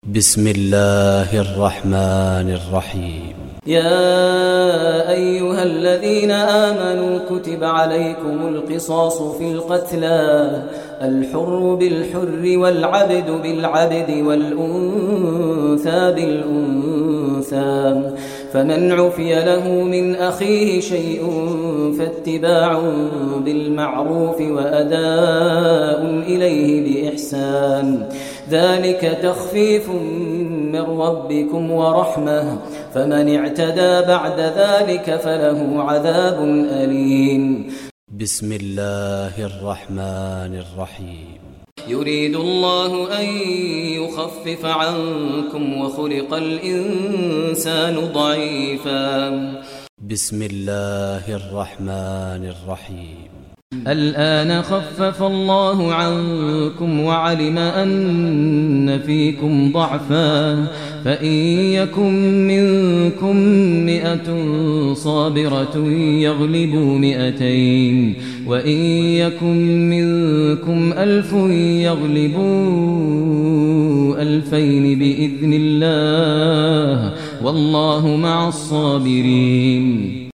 بسم الله الرحمن الرحيم. يا أيها الذين آمنوا كتب عليكم القصاص في القتلى الحر بالحر والعبد بالعبد والأنثى بالأنثى فمن عفي له من أخيه شيء فاتباع بالمعروف وأداء إليه بإحسان ذلك تخفيف من ربكم ورحمة فمن اعتدى بعد ذلك فله عذاب أليم. بسم الله الرحمن الرحيم. يريد الله أن يخفف عنكم وخلق الإنسان ضعيفا. بسم الله الرحمن الرحيم. الآن خفف الله عنكم وعلم أن فيكم ضعفا فإن يكن منكم 100 صابرة يغلبوا 200 وإن يكن منكم 1000 يغلبوا 2000 بإذن الله والله مع الصابرين.